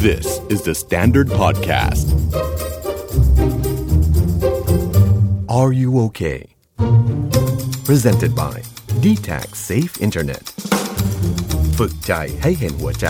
This is the Standard Podcast. Are you okay? Presented by DTAC Safe Internet ฝึกใจให้เห็นหัวใจ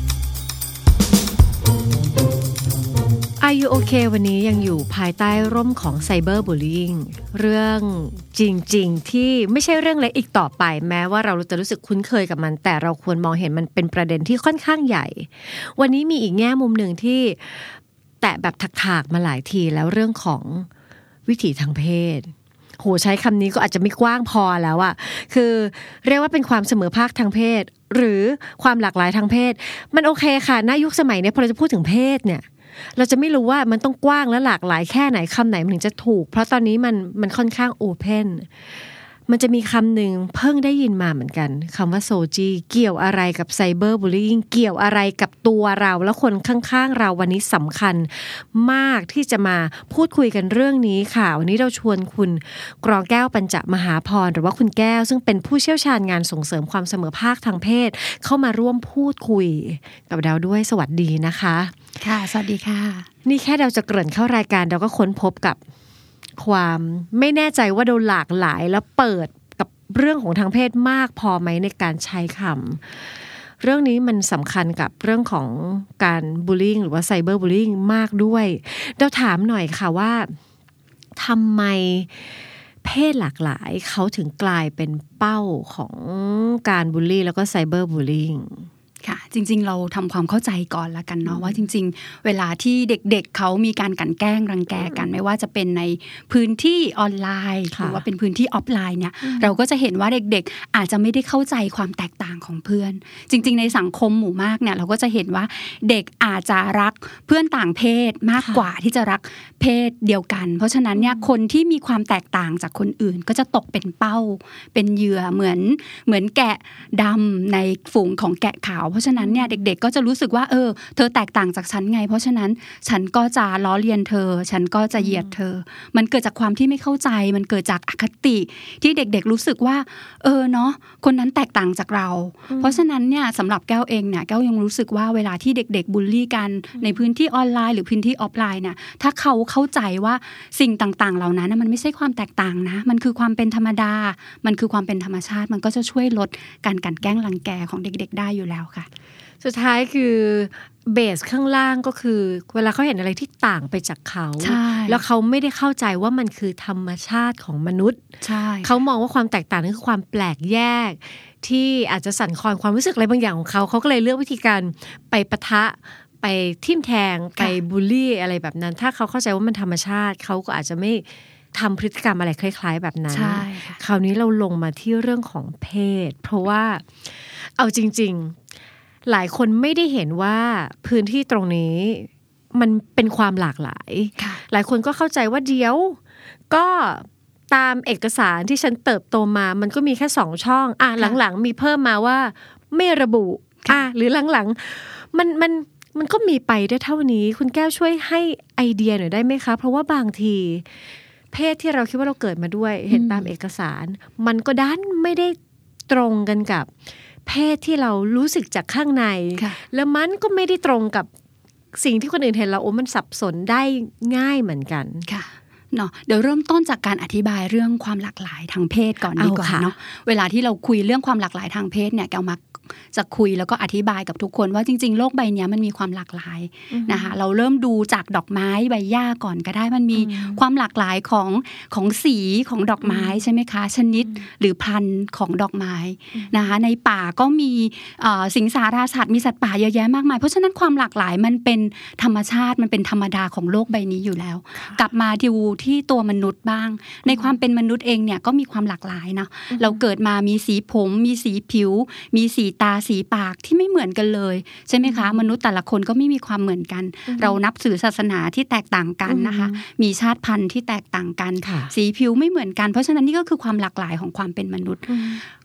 Are you okay วันนี้ยังอยู่ภายใต้ร่มของ Cyber Bullying เรื่องจริงๆที่ไม่ใช่เรื่องเล็กอีกต่อไปแม้ว่าเราจะรู้สึกคุ้นเคยกับมันแต่เราควรมองเห็นมันเป็นประเด็นที่ค่อนข้างใหญ่วันนี้มีอีกแง่มุมหนึ่งที่แตะแบบถากๆมาหลายทีแล้วเรื่องของวิถีทางเพศโหใช้คำนี้ก็อาจจะไม่กว้างพอแล้วอะคือเรียกว่าเป็นความเสมอภาคทางเพศหรือความหลากหลายทางเพศมันโอเคค่ะณยุคสมัยนี้พอเราจะพูดถึงเพศเนี่ยเราจะไม่รู้ว่ามันต้องกว้างและหลากหลายแค่ไหนคำไหนมันถึงจะถูกเพราะตอนนี้มันค่อนข้างโอเพนมันจะมีคำหนึ่งเพิ่งได้ยินมาเหมือนกันคำว่าโซจีเกี่ยวอะไรกับไซเบอร์บูลลี่เกี่ยวอะไรกับตัวเราและคนข้างๆเราวันนี้สำคัญมากที่จะมาพูดคุยกันเรื่องนี้ค่ะวันนี้เราชวนคุณกรองแก้วปัญจมหาพรหรือว่าคุณแก้วซึ่งเป็นผู้เชี่ยวชาญงานส่งเสริมความเสมอภาคทางเพศเข้ามาร่วมพูดคุยกับเราด้วยสวัสดีนะคะค่ะสวัสดีค่ะนี่แค่เราจะเกริ่นเข้ารายการเราก็ค้นพบกับความไม่แน่ใจว่าเราหลากหลายแล้วเปิดกับเรื่องของทางเพศมากพอไหมในการใช้คำเรื่องนี้มันสำคัญกับเรื่องของการบูลลี่หรือว่าไซเบอร์บูลลี่มากด้วยเราถามหน่อยค่ะว่าทำไมเพศหลากหลายเขาถึงกลายเป็นเป้าของการบูลลี่แล้วก็ไซเบอร์บูลลี่ค่ะจริงๆเราทำความเข้าใจก่อนละกันเนาะว่าจริงๆเวลาที่เด็กๆเขามีการกลั่นแกล้งรังแกกันไม่ว่าจะเป็นในพื้นที่ออนไลน์หรือว่าเป็นพื้นที่ออฟไลน์เนี่ยเราก็จะเห็นว่าเด็กๆอาจจะไม่ได้เข้าใจความแตกต่างของเพื่อนจริงๆในสังคมหมู่มากเนี่ยเราก็จะเห็นว่าเด็กอาจจะรักเพื่อนต่างเพศมากกว่าที่จะรักเพศเดียวกันเพราะฉะนั้นเนี่ยคนที่มีความแตกต่างจากคนอื่นก็จะตกเป็นเป้าเป็นเหยื่อเหมือนแกะดำในฝูงของแกะขาวเพราะฉะนั้นเนี่ยเด็กๆก็จะรู้สึกว่าเธอแตกต่างจากฉันไงเพราะฉะนั้นฉันก็จะล้อเลียนเธอฉันก็จะเหยียดเธอมันเกิดจากความที่ไม่เข้าใจมันเกิดจากอคติที่เด็กๆรู้สึกว่าเนาะคนนั้นแตกต่างจากเราเพราะฉะนั้นเนี่ยสำหรับแก้วเองเนี่ยแก้วยังรู้สึกว่าเวลาที่เด็กๆบูลลี่กันในพื้นที่ออนไลน์หรือพื้นที่ออฟไลน์เนี่ยถ้าเขาเข้าใจว่าสิ่งต่างๆเหล่านั้นมันไม่ใช่ความแตกต่างนะมันคือความเป็นธรรมดามันคือความเป็นธรรมชาติมันก็จะช่วยลดการกลั่นแกล้งรังแกของเด็กๆได้อยู่แล้วค่ะสุดท้ายคือเบสข้างล่างก็คือเวลาเขาเห็นอะไรที่ต่างไปจากเขาแล้วเขาไม่ได้เข้าใจว่ามันคือธรรมชาติของมนุษย์เขามองว่าความแตกต่างนั้นคือความแปลกแยกที่อาจจะสั่นคลอนความรู้สึกอะไรบางอย่างของเขาก็เลยเลือกวิธีการไปปะทะไปทิ่มแทงไปบูลลี่อะไรแบบนั้นถ้าเขาเข้าใจว่ามันธรรมชาติเขาก็อาจจะไม่ทำพฤติกรรมอะไรคล้ายๆแบบนั้นคราวนี้เราลงมาที่เรื่องของเพศเพราะว่าเอาจริงๆหลายคนไม่ได้เห็นว่าพื้นที่ตรงนี้มันเป็นความหลากหลายหลายคนก็เข้าใจว่าเดี๋ยวก็ตามเอกสารที่ฉันเติบโตมามันก็มีแค่2ช่องหลังๆมีเพิ่มมาว่าไม่ระบุหรือหลังๆมันก็มีไปได้เท่านี้คุณแก้วช่วยให้ไอเดียหน่อยได้ไหมคะเพราะว่าบางทีเพศที่เราคิดว่าเราเกิดมาด้วยเห็นตามเอกสารมันก็ดันไม่ได้ตรงกันกับเพศที่เรารู้สึกจากข้างในแล้วมันก็ไม่ได้ตรงกับสิ่งที่คนอื่นเห็นเรามันสับสนได้ง่ายเหมือนกันค่ะเนาะเดี๋ยวเริ่มต้นจากการอธิบายเรื่องความหลากหลายทางเพศก่อนดีกว่าเนาะเวลาที่เราคุยเรื่องความหลากหลายทางเพศเนี่ยแกมักจะคุยแล้วก็อธิบายกับทุกคนว่าจริงๆโลกใบนี้มันมีความหลากหลายนะคะเราเริ่มดูจากดอกไม้ใบหญ้าก่อนก็ได้มันมีความหลากหลายของสีของดอกไม้ใช่ไหมคะชนิดหรือพันธุ์ของดอกไม้นะคะในป่าก็มีสิงสาราสัตว์มีสัตว์ป่าเยอะแยะมากมายเพราะฉะนั้นความหลากหลายมันเป็นธรรมชาติมันเป็นธรรมดาของโลกใบนี้อยู่แล้วกลับมาที่ตัวมนุษย์บ้างในความเป็นมนุษย์เองเนี่ยก็มีความหลากหลายนะเราเกิดมามีสีผมมีสีผิวมีสีตาสีปากที่ไม่เหมือนกันเลยใช่ไหมคะมนุษย์แต่ละคนก็ไม่มีความเหมือนกันเรานับถือศาสนาที่แตกต่างกันนะคะมีชาติพันธุ์ที่แตกต่างกันสีผิวไม่เหมือนกันเพราะฉะนั้นนี่ก็คือความหลากหลายของความเป็นมนุษย์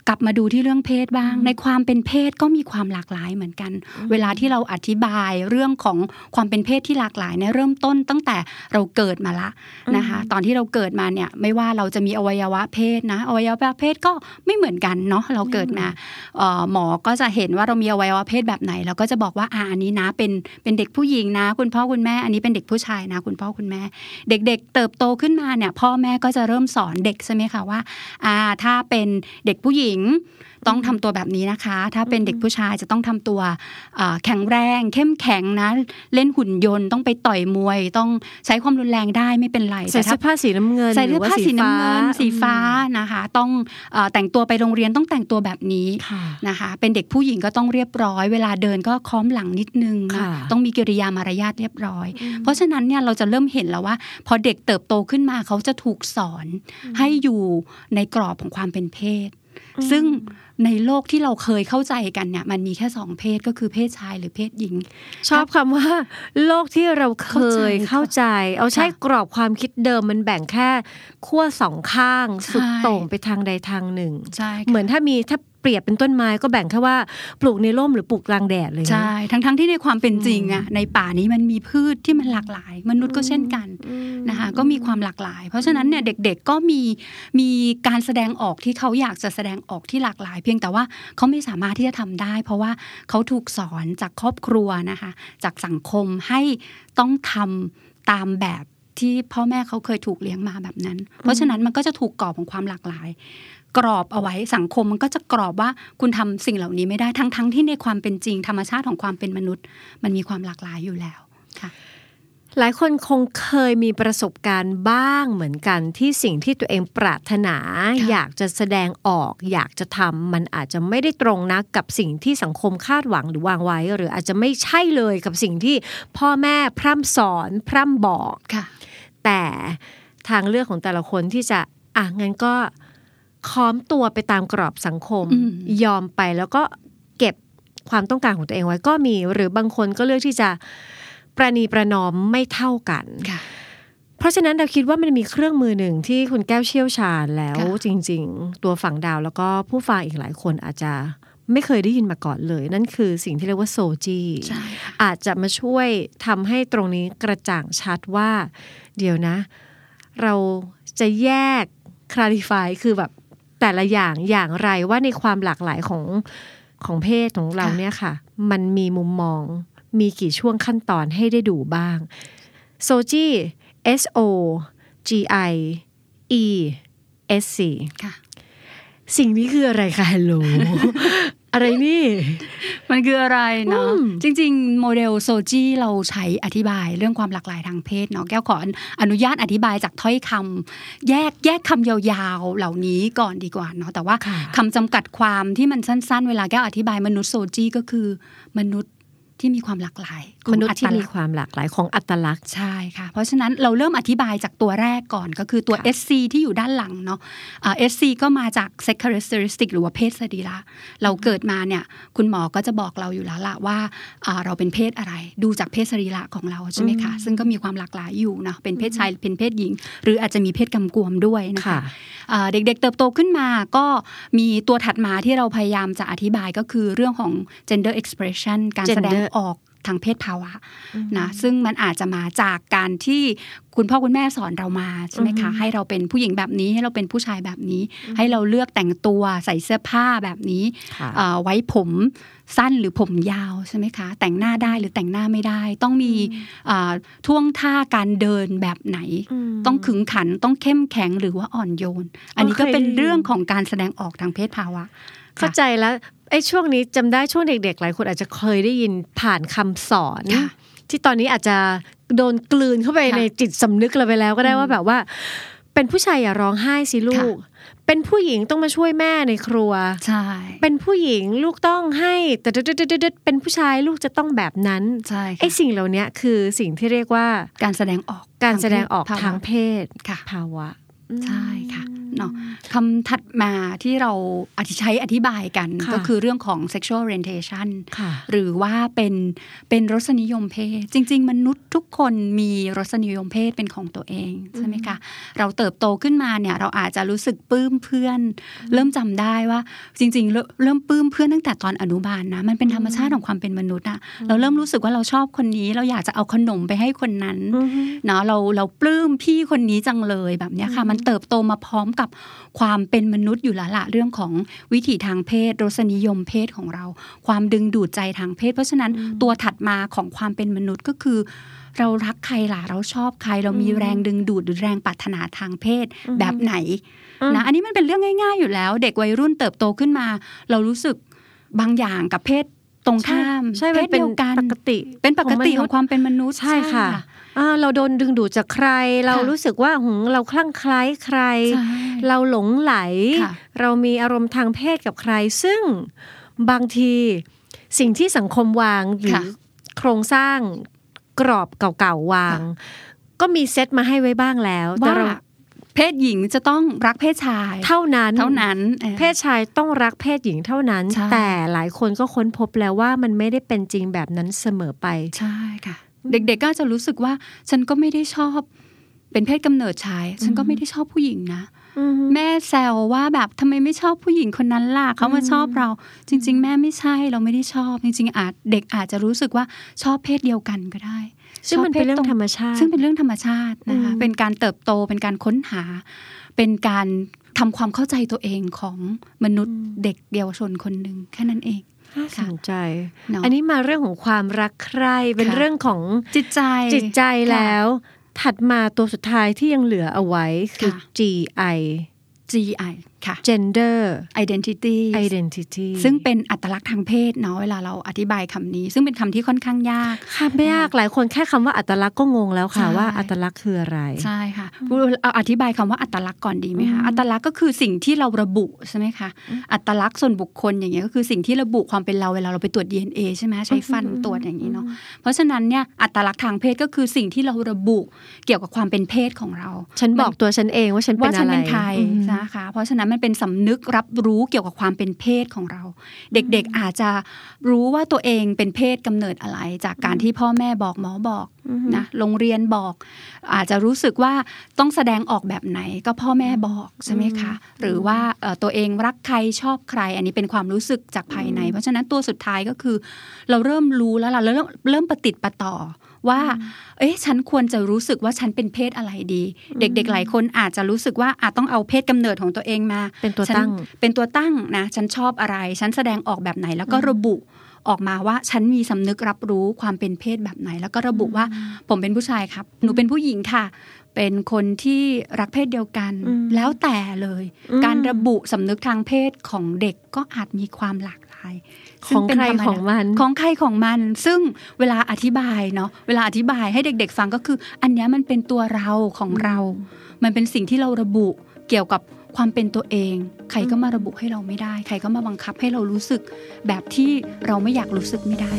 กลับมาดูที่เรื่องเพศบ้างในความเป็นเพศก็มีความหลากหลายเหมือนกันเวลาที่เราอธิบายเรื่องของความเป็นเพศที่หลากหลายเนี่ยเริ่มต้นตั้งแต่เราเกิดมาละนะคะตอนที่เราเกิดมาเนี่ยไม่ว่าเราจะมีอวัยวะเพศนะอวัยวะเพศก็ไม่เหมือนกันเนาะเราเกิดมาหมอก็จะเห็นว่าเรามีอวัยวะเพศแบบไหนเราก็จะบอกว่าอันนี้นะเป็นเด็กผู้หญิงนะคุณพ่อคุณแม่อันนี้เป็นเด็กผู้ชายนะคุณพ่อคุณแม่เด็กๆเติบโตขึ้นมาเนี่ยพ่อแม่ก็จะเริ่มสอนเด็กใช่ไหมคะว่าถ้าเป็นเด็กผู้หญิงต้องทำตัวแบบนี้นะคะถ้าเป็นเด็กผู้ชายจะต้องทำตัวแข็งแรงเข้มแข็งนะเล่นหุ่นยนต์ต้องไปต่อยมวยต้องใช้ความรุนแรงได้ไม่เป็นไรใส่เสื้อผ้าสีน้ำเงินใส่เสื้อผ้าสีน้ำเงินสีฟ้านะคะต้องแต่งตัวไปโรงเรียนต้องแต่งตัวแบบนี้นะคะเป็นเด็กผู้หญิงก็ต้องเรียบร้อยเวลาเดินก็ค้อมหลังนิดนึงนะต้องมีกิริยามารยาทเรียบร้อยเพราะฉะนั้นเนี่ยเราจะเริ่มเห็นแล้วว่าพอเด็กเติบโตขึ้นมาเขาจะถูกสอนให้อยู่ในกรอบของความเป็นเพศซึ่งในโลกที่เราเคยเข้าใจกันเนี่ยมันมีแค่2เพศก็คือเพศชายหรือเพศหญิงชอบคำว่าโลกที่เราเคยเข้าใจเอาใช่กรอบความคิดเดิมมันแบ่งแค่ขั้ว2ข้างสุดโต่งไปทางใดทางหนึ่งเหมือนถ้าเปรียบเป็นต้นไม้ก็แบ่งแค่ว่าปลูกในร่มหรือปลูกกลางแดดเลยใช่ทั้งที่ในความเป็นจริงอ่ะในป่านี้มันมีพืชที่มันหลากหลายมนุษย์ก็เช่นกันนะคะก็มีความหลากหลายเพราะฉะนั้นเนี่ยเด็กๆก็มีการแสดงออกที่เขาอยากจะแสดงออกที่หลากหลายเพียงแต่ว่าเขาไม่สามารถที่จะทำได้เพราะว่าเขาถูกสอนจากครอบครัวนะคะจากสังคมให้ต้องทำตามแบบที่พ่อแม่เขาเคยถูกเลี้ยงมาแบบนั้นเพราะฉะนั้นมันก็จะถูกกรอบของความหลากหลายกรอบเอาไว้สังคมมันก็จะกรอบว่าคุณทำสิ่งเหล่านี้ไม่ได้ทั้งที่ในความเป็นจริงธรรมชาติของความเป็นมนุษย์มันมีความหลากหลายอยู่แล้วค่ะหลายคนคงเคยมีประสบการณ์บ้างเหมือนกันที่สิ่งที่ตัวเองปรารถนาอยากจะแสดงออกอยากจะทำมันอาจจะไม่ได้ตรงนักกับสิ่งที่สังคมคาดหวังหรือวางไว้หรืออาจจะไม่ใช่เลยกับสิ่งที่พ่อแม่พร่ำสอนพร่ำบอกแต่ทางเลือกของแต่ละคนที่จะงั้นก็ค้อมตัวไปตามกรอบสังคมยอมไปแล้วก็เก็บความต้องการของตัวเองไว้ก็มีหรือบางคนก็เลือกที่จะประนีประนอมไม่เท่ากันเพราะฉะนั้นเราคิดว่ามันมีเครื่องมือหนึ่งที่คุณแก้วเชี่ยวชาญแล้วจริงๆตัวฝั่งดาวแล้วก็ผู้ฟังอีกหลายคนอาจจะไม่เคยได้ยินมาก่อนเลยนั่นคือสิ่งที่เรียกว่าโซจีอาจจะมาช่วยทำให้ตรงนี้กระจ่างชัดว่าเดี๋ยวนะเราจะแยกclarify คือแบบแต่ละอย่างไรว่าในความหลากหลายของเพศของเราเนี่ยค่ะมันมีมุมมองมีกี่ช่วงขั้นตอนให้ได้ดูบ้างโซจี SOGIESC สิ่งนี้คืออะไรคะฮัลโหล อะไรนี่มันคืออะไรเนาะจริงๆโมเดลโซจีเราใช้อธิบายเรื่องความหลากหลายทางเพศเนาะแก้วขออนุญาตอธิบายจากถ้อยคำแยกคำยาวๆเหล่านี้ก่อนดีกว่าเนาะแต่ว่าคำจำกัดความที่มันสั้นๆเวลาแก้วอธิบายมนุษย์โซจีก็คือมนุษย์ที่มีความหลากหลายมนุษย์ที่มีความหลากหลายของอัตลักษณ์ใช่ค่ะเพราะฉะนั้นเราเริ่มอธิบายจากตัวแรกก่อนก็คือตัว SC ที่อยู่ด้านหลังเนาะSC ก็มาจาก sex characteristic หรือว่าเพศสรีระเราเกิดมาเนี่ยคุณหมอก็จะบอกเราอยู่แล้วล่ะว่าเราเป็นเพศอะไรดูจากเพศสรีระของเราใช่ไหมคะซึ่งก็มีความหลากหลายอยู่นะเป็นเพศชายเป็นเพศหญิงหรืออาจจะมีเพศกำกวมด้วยนะคะเด็กๆเติบโตขึ้นมาก็มีตัวถัดมาที่เราพยายามจะอธิบายก็คือเรื่องของ gender expression การแสดงออกทางเพศภาวะนะซึ่งมันอาจจะมาจากการที่คุณพ่อคุณแม่สอนเรามาใช่ไหมคะให้เราเป็นผู้หญิงแบบนี้ให้เราเป็นผู้ชายแบบนี้ให้เราเลือกแต่งตัวใส่เสื้อผ้าแบบนี้ไว้ผมสั้นหรือผมยาวใช่ไหมคะแต่งหน้าได้หรือแต่งหน้าไม่ได้ต้องมีท่วงท่าการเดินแบบไหนต้องขึงขันต้องเข้มแข็งหรือว่าอ่อนโยนอันนี้ก็เป็นเรื่องของการแสดงออกทางเพศภาวะเข้าใจแล้วช่วงนี้จำได้ช่วงเด็กๆหลายคนอาจจะเคยได้ยินผ่านคำสอนที่ตอนนี้อาจจะโดนกลืนเข้าไปในจิตสำนึกเราไปแล้วก็ได้ว่าแบบว่าเป็นผู้ชายอย่าร้องไห้สิลูกเป็นผู้หญิงต้องมาช่วยแม่ในครัวใช่เป็นผู้หญิงลูกต้องให้แต่เป็นผู้ชายลูกจะต้องแบบนั้นสิ่งเหล่านี้คือสิ่งที่เรียกว่าการแสดงออกทางเพศภาวะใช่ค่ะเนาะคำถัดมาที่เราใช้อธิบายกันก็คือเรื่องของ sexual orientation หรือว่าเป็นรสนิยมเพศจริงๆมนุษย์ทุกคนมีรสนิยมเพศเป็นของตัวเองใช่ไหมคะเราเติบโตขึ้นมาเนี่ยเราอาจจะรู้สึกปลื้มเพื่อนเริ่มจำได้ว่าจริงๆเริ่มปลื้มเพื่อนตั้งแต่ตอนอนุบาลนะมันเป็นธรรมชาติของความเป็นมนุษย์อะเราเริ่มรู้สึกว่าเราชอบคนนี้เราอยากจะเอาขนมไปให้คนนั้นเนาะเราปลื้มพี่คนนี้จังเลยแบบนี้ค่ะมันเติบโตมาพร้อมกับความเป็นมนุษย์อยู่แล้วละเรื่องของวิถีทางเพศรสนิยมเพศของเราความดึงดูดใจทางเพศเพราะฉะนั้นตัวถัดมาของความเป็นมนุษย์ก็คือเรารักใครล่ะเราชอบใครเรามีแรงดึงดูดหรือแรงปรารถนาทางเพศแบบไหนนะอันนี้มันเป็นเรื่องง่ายๆอยู่แล้วเด็กวัยรุ่นเติบโตขึ้นมาเรารู้สึกบางอย่างกับเพศตรงข้ามเพศเดียวกันเป็นปกติของความเป็นมนุษย์ใช่ค่ะเราโดนดึงดูดจากใครเรารู้สึกว่าเราคลั่งไคล้ใครเราหลงไหลเรามีอารมณ์ทางเพศกับใครซึ่งบางทีสิ่งที่สังคมวางหรือโครงสร้างกรอบเก่าๆวางก็มีเซตมาให้ไว้บ้างแล้วแต่เราเพศหญิงจะต้องรักเพศชายเท่านั้นเพศชายต้องรักเพศหญิงเท่านั้นแต่หลายคนก็ค้นพบแล้วว่ามันไม่ได้เป็นจริงแบบนั้นเสมอไปใช่ค่ะเด็กๆก็จะรู้สึกว่าฉันก็ไม่ได้ชอบเป็นเพศกำเนิดชายฉันก็ไม่ได้ชอบผู้หญิงนะแม่แซวว่าแบบทำไมไม่ชอบผู้หญิงคนนั้นล่ะเขามาชอบเราจริงๆแม่ไม่ใช่เราไม่ได้ชอบจริงๆเด็กอาจจะรู้สึกว่าชอบเพศเดียวกันก็ได้ซึ่งมันเป็นเรื่องธรรมชาตินะคะเป็นการเติบโตเป็นการค้นหาเป็นการทำความเข้าใจตัวเองของมนุษย์เด็กเยาวชนคนหนึ่งแค่นั้นเองน่าสนใจอันนี้มาเรื่องของความรักใคร่เป็นเรื่องของจิตใจแล้วถัดมาตัวสุดท้ายที่ยังเหลือเอาไว้คือ GI ค่ะ Gender Identity ซึ่งเป็นอัตลักษณ์ทางเพศเนาะเวลาเราอธิบายคำนี้ซึ่งเป็นคำที่ค่อนข้างยากค่ะไม่ยากหลายคนแค่คำว่าอัตลักษณ์ก็งงแล้วค่ะว่าอัตลักษณ์คืออะไรใช่ค่ะเอาอธิบายคำว่าอัตลักษณ์ก่อนดีไหมคะอัตลักษณ์ก็คือสิ่งที่เราระบุใช่ไหมคะอัตลักษณ์ส่วนบุคคลอย่างเงี้ยก็คือสิ่งที่ระบุความเป็นเราเวลาเราไปตรวจ DNA ใช่ไหมใช้ฟันตรวจอย่างนี้เนาะเพราะฉะนั้นเนี่ยอัตลักษณ์ทางเพศก็คือสิ่งที่เราระบุเกี่ยวกับความเป็นเพศของเราฉันบอกตัวฉันเองว่าฉันเป็นอะไรนะคะเพราะฉะนั้นมันเป็นสำนึกรับรู้เกี่ยวกับความเป็นเพศของเราเด็กๆอาจจะรู้ว่าตัวเองเป็นเพศกำเนิดอะไรจากการที่พ่อแม่บอกหมอบอกนะโรงเรียนบอกอาจจะรู้สึกว่าต้องแสดงออกแบบไหนก็พ่อแม่บอกใช่ไหมคะหรือว่าตัวเองรักใครชอบใครอันนี้เป็นความรู้สึกจากภายในเพราะฉะนั้นตัวสุดท้ายก็คือเราเริ่มรู้แล้วเราเริ่มประติดประต่อว่าฉันควรจะรู้สึกว่าฉันเป็นเพศอะไรดีเด็กๆหลายคนอาจจะรู้สึกว่าต้องเอาเพศกำเนิดของตัวเองมาเป็นตัวตั้งนะฉันชอบอะไรฉันแสดงออกแบบไหนแล้วก็ระบุออกมาว่าฉันมีสำนึกรับรู้ความเป็นเพศแบบไหนแล้วก็ระบุว่าผมเป็นผู้ชายครับหนูเป็นผู้หญิงค่ะเป็นคนที่รักเพศเดียวกันแล้วแต่เลยการระบุสำนึกทางเพศของเด็กก็อาจมีความหลากหลายของใครของมันซึ่งเวลาอธิบายเนาะเวลาอธิบายให้เด็กๆฟังก็คืออันนี้มันเป็นตัวเราของเรามันเป็นสิ่งที่เราระบุเกี่ยวกับความเป็นตัวเองใครก็มาระบุให้เราไม่ได้ใครก็มาบังคับให้เรารู้สึกแบบที่เราไม่อยากรู้สึกไม่ได้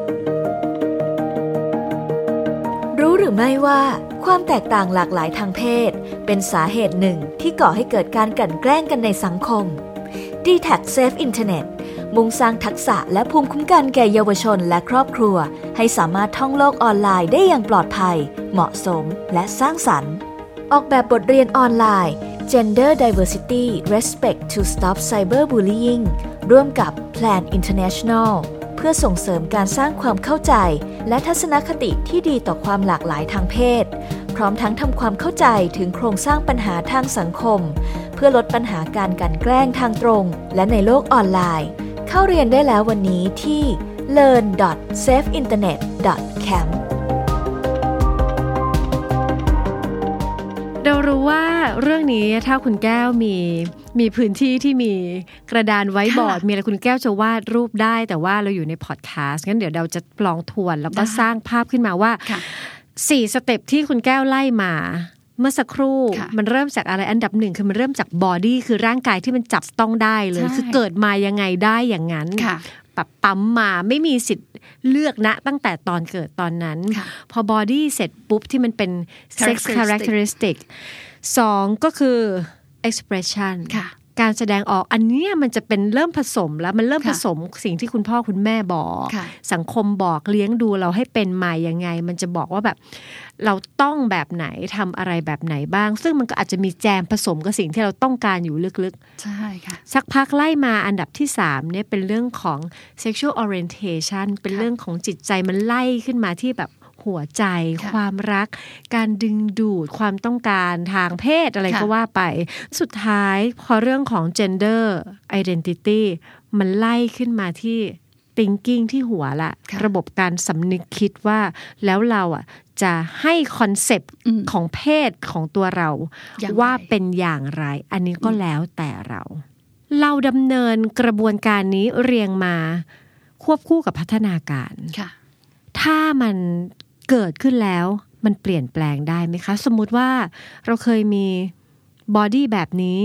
รู้หรือไม่ว่าความแตกต่างหลากหลายทางเพศเป็นสาเหตุหนึ่งที่ก่อให้เกิดการกลั่นแกล้งกันในสังคม DTAC Safe Internet มุ่งสร้างทักษะและภูมิคุ้มกันแก่เยาวชนและครอบครัวให้สามารถท่องโลกออนไลน์ได้อย่างปลอดภัยเหมาะสมและสร้างสรรค์ออกแบบบทเรียนออนไลน์ Gender Diversity Respect to Stop Cyberbullying ร่วมกับ Plan International เพื่อส่งเสริมการสร้างความเข้าใจและทัศนคติที่ดีต่อความหลากหลายทางเพศพร้อมทั้งทำความเข้าใจถึงโครงสร้างปัญหาทางสังคมเพื่อลดปัญหาการกลั่นแกล้งทางตรงและในโลกออนไลน์เข้าเรียนได้แล้ววันนี้ที่ learn.safeinternet.camp เรารู้ว่าเรื่องนี้ถ้าคุณแก้วมีพื้นที่ที่มีกระดานไว้บอร์ดมีอะไรคุณแก้วจะวาดรูปได้แต่ว่าเราอยู่ในพอดแคสต์งั้นเดี๋ยวเราจะลองทวนแล้วก็สร้างภาพขึ้นมาว่า4สเต็ปที่คุณแก้วไล่มาเมื่อสักครู่มันเริ่มจากอะไรอันดับหนึ่งคือมันเริ่มจากบอดี้คือร่างกายที่มันจับต้องได้เลยคือเกิดมายังไงได้อย่างนั้นแบบปั๊มมาไม่มีสิทธิ์เลือกนะตั้งแต่ตอนเกิดตอนนั้นพอบอดี้เสร็จปุ๊บที่มันเป็น sex characteristic 2ก็คือ expression การแสดงออกอันนี้มันจะเป็นเริ่มผสมแล้วมันเริ่มผสมสิ่งที่คุณพ่อคุณแม่บอกสังคมบอกเลี้ยงดูเราให้เป็นมายังไงมันจะบอกว่าแบบเราต้องแบบไหนทำอะไรแบบไหนบ้างซึ่งมันก็อาจจะมีแจมผสมกับสิ่งที่เราต้องการอยู่ลึกๆใช่ค่ะสักพักไล่มาอันดับที่3เนี่ยเป็นเรื่องของ sexual orientation เป็นเรื่องของจิตใจมันไล่ขึ้นมาที่แบบหัวใจความรักการดึงดูดความต้องการทางเพศอะไรก็ว่าไปสุดท้ายพอเรื่องของ gender identity มันไล่ขึ้นมาที่ thinking ที่หัวละระบบการสำนึกคิดว่าแล้วเราอ่ะจะให้คอนเซปต์ของเพศของตัวเราว่าเป็นอย่างไรอันนี้ก็แล้วแต่เราดำเนินกระบวนการนี้เรียงมาควบคู่กับพัฒนาการถ้ามันเกิดขึ้นแล้วมันเปลี่ยนแปลงได้ไหมคะสมมุติว่าเราเคยมีบอดี้แบบนี้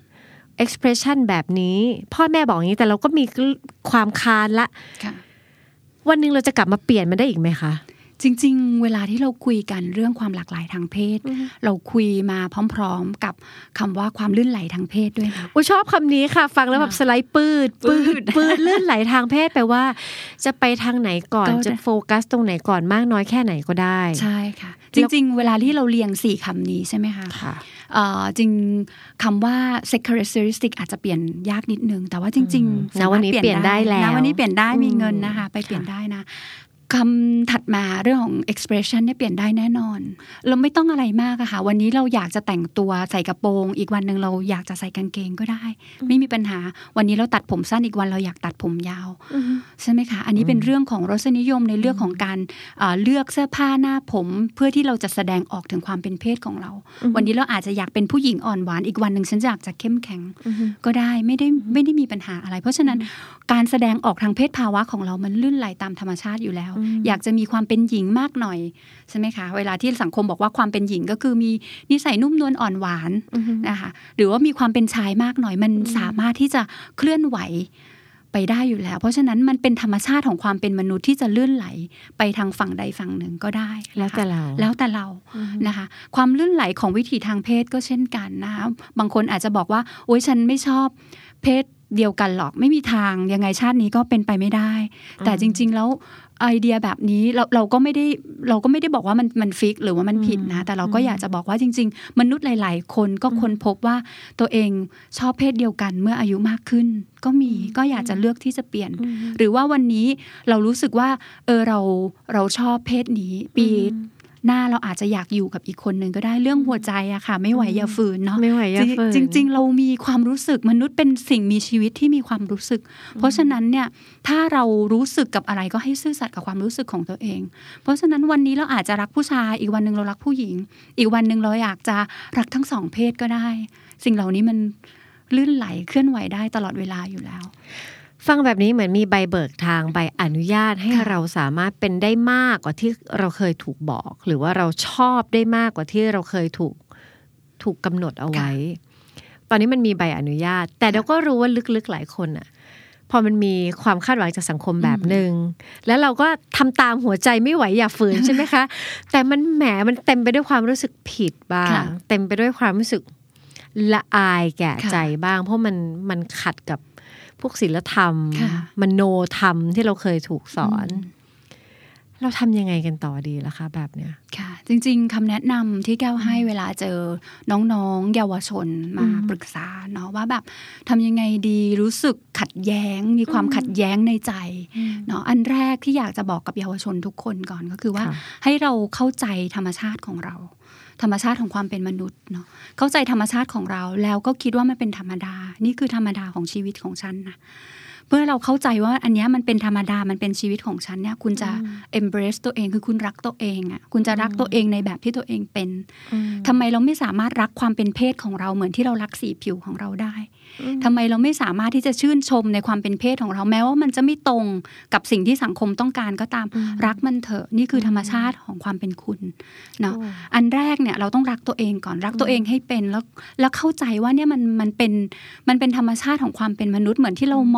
expression แบบนี้พ่อแม่บอกอย่างนี้แต่เราก็มีความค้านละวันนึงเราจะกลับมาเปลี่ยนมันได้อีกไหมคะจริงๆเวลาที่เราคุยกันเรื่องความหลากหลายทางเพศเราคุยมาพร้อมๆกับคำว่าความลื่นไหลทางเพศด้วยนะชอบคำนี้ค่ะฟังแล้วแบบสไลด์ปืดลื่นไหลทางเพศแปลว่าจะไปทางไหนก่อนจะโฟกัสตรงไหนก่อนมากน้อยแค่ไหนก็ได้ใช่ค่ะจริงๆเวลาที่เราเรียง4คำนี้ใช่ไหมคะจริงคำว่า sex characteristic อาจจะเปลี่ยนยากนิดนึงแต่ว่าจริงๆณวันนี้เปลี่ยนได้แล้วณวันนี้เปลี่ยนได้มีเงินนะคะไปเปลี่ยนได้นะคำถัดมาเรื่องของ expression เนี่ยเปลี่ยนได้แน่นอนเราไม่ต้องอะไรมากอะค่ะวันนี้เราอยากจะแต่งตัวใส่กระโปรงอีกวันนึงเราอยากจะใส่กางเกงก็ได้ไม่มีปัญหาวันนี้เราตัดผมสั้นอีกวันเราอยากตัดผมยาวใช่ไหมคะอันนี้เป็นเรื่องของรสนิยมในเรื่องของการเลือกเสื้อผ้าหน้าผมเพื่อที่เราจะแสดงออกถึงความเป็นเพศของเราวันนี้เราอาจจะอยากเป็นผู้หญิงอ่อนหวานอีกวันนึงฉันอยากจะเข้มแข็งก็ได้ไม่ได้มีปัญหาอะไรเพราะฉะนั้นการแสดงออกทางเพศภาวะของเรามันลื่นไหลตามธรรมชาติอยู่แล้วอยากจะมีความเป็นหญิงมากหน่อยใช่ไหมคะเวลาที่สังคมบอกว่าความเป็นหญิงก็คือมีนิสัยนุ่มนวลอ่อนหวานนะคะหรือว่ามีความเป็นชายมากหน่อยมันสามารถที่จะเคลื่อนไหวไปได้อยู่แล้วเพราะฉะนั้นมันเป็นธรรมชาติของความเป็นมนุษย์ที่จะลื่นไหลไปทางฝั่งใดฝั่งหนึ่งก็ได้แล้วแต่เรานะคะความลื่นไหลของวิถีทางเพศก็เช่นกันนะคะบางคนอาจจะบอกว่าโอ๊ยฉันไม่ชอบเพศเดียวกันหรอกไม่มีทางยังไงชาตินี้ก็เป็นไปไม่ได้แต่จริงๆแล้วไอเดียแบบนี้เราก็ไม่ได้บอกว่ามันฟิกหรือว่ามันผิดนะแต่เราก็อยากจะบอกว่าจริงๆมนุษย์หลายๆคนก็ค้นพบว่าตัวเองชอบเพศเดียวกันเมื่ออายุมากขึ้นก็อยากจะเลือกที่จะเปลี่ยนหรือว่าวันนี้เรารู้สึกว่าเราชอบเพศนี้ปีหน้าเราอาจจะอยากอยู่กับอีกคนนึงก็ได้เรื่องหัวใจอะค่ะไม่ไหวอย่าฝืนเนาะไม่ไหวอย่าฝืนจริงๆเรามีความรู้สึกมนุษย์เป็นสิ่งมีชีวิตที่มีความรู้สึกเพราะฉะนั้นเนี่ยถ้าเรารู้สึกกับอะไรก็ให้ซื่อสัตย์กับความรู้สึกของตัวเองเพราะฉะนั้นวันนี้เราอาจจะรักผู้ชายอีกวันนึงเรารักผู้หญิงอีกวันนึงเราอยากจะรักทั้งสองเพศก็ได้สิ่งเหล่านี้มันลื่นไหลเคลื่อนไหวได้ตลอดเวลาอยู่แล้วฟังแบบนี้เหมือนมีใบเบิกทางใบอนุญาตให้เราสามารถเป็นได้มากกว่าที่เราเคยถูกบอกหรือว่าเราชอบได้มากกว่าที่เราเคยถูกกำหนดเอาไว้ตอนนี้มันมีใบอนุญาตแต่เราก็รู้ว่าลึกๆหลายคนอ่ะพอมันมีความคาดหวังจากสังคมแบบนึงแล้วเราก็ทำตามหัวใจไม่ไหวอย่าฝืนใช่ไหมคะแต่มันเต็มไปด้วยความรู้สึกผิดบ้างเต็มไปด้วยความรู้สึกละอายแก่ใจบ้างเพราะมันขัดกับพวกศีลธรรมมโนธรรมที่เราเคยถูกสอนเราทำยังไงกันต่อดีล่ะคะแบบเนี้ยค่ะจริงๆคำแนะนำที่แก้วให้เวลาเจอน้องๆเยาวชนมาปรึกษาเนาะว่าแบบทำยังไงดีรู้สึกขัดแย้งมีความขัดแย้งในใจเนาะอันแรกที่อยากจะบอกกับเยาวชนทุกคนก่อนก็คือว่าให้เราเข้าใจธรรมชาติของเราธรรมชาติของความเป็นมนุษย์เนาะเข้าใจธรรมชาติของเราแล้วก็คิดว่ามันเป็นธรรมดานี่คือธรรมดาของชีวิตของฉันนะเมื่อเราเข้าใจว่าอันนี้มันเป็นธรรมดามันเป็นชีวิตของฉันเนี่ยคุณจะ embrace ตัวเองคือคุณรักตัวเองอ่ะคุณจะรักตัวเองในแบบที่ตัวเองเป็นทำไมเราไม่สามารถรักความเป็นเพศของเราเหมือนที่เรารักสีผิวของเราได้ทำไมเราไม่สามารถที่จะชื่นชมในความเป็นเพศของเราแม้ว่ามันจะไม่ตรงกับสิ่งที่สังคมต้องการก็ตามรักมันเถอะนี่คือธรรมชาติของความเป็นคุณเนาะอันแรกเนี่ยเราต้องรักตัวเองก่อนรักตัวเองให้เป็นแล้วเข้าใจว่าเนี่ยมันเป็นธรรมชาติของความเป็นมนุษย์เหมือนที่เรามองต้น